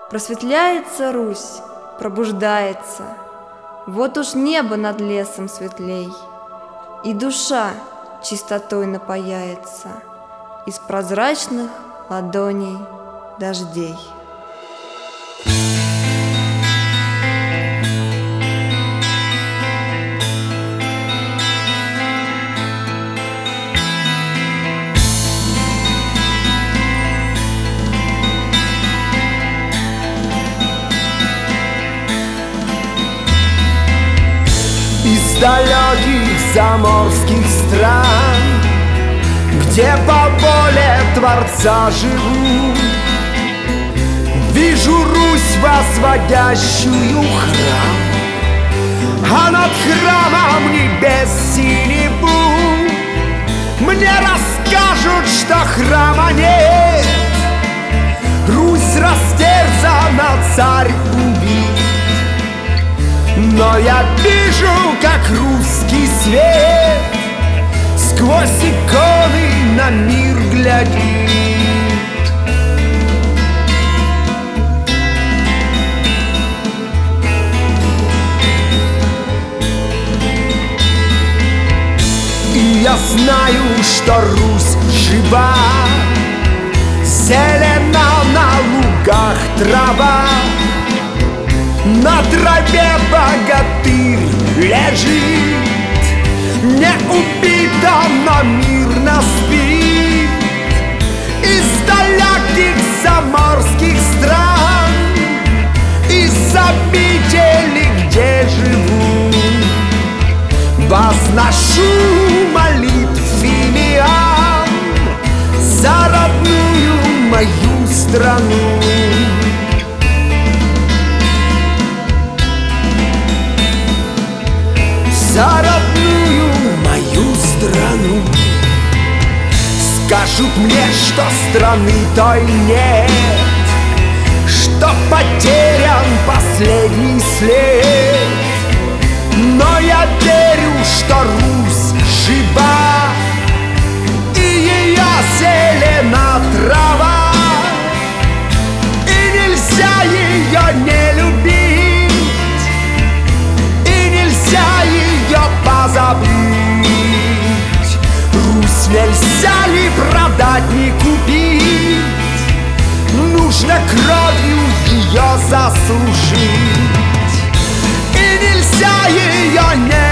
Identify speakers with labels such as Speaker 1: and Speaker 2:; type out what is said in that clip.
Speaker 1: Просветляется Русь, пробуждается, вот уж небо над лесом светлей, и душа чистотой напояется из прозрачных ладоней дождей.
Speaker 2: Из далеких заморских стран, где по воле Творца живу, вижу Русь, возводящую храм, а над храмом небес синеву. Мне расскажут, что храма нет, Русь растерзана, царь убит. Но я вижу, как русский свет сквозь иконы на мир глядит. И я знаю, что Русь жива, зелена на лугах трава, на траве богатырь лежит, не убита, но мирно спит. Из далеких заморских стран, из обители, где живу, возношу молитв фимиам за родную мою страну. За родную мою страну. Скажут мне, что страны той нет, что потерян последний след. Но я верю, что Русь жива, и ее зелена трава, и нельзя ее не любить, и нельзя ее позабыть. Русь нельзя ни продать, ни купить, нужно кровью ее заслужить. И нельзя ее не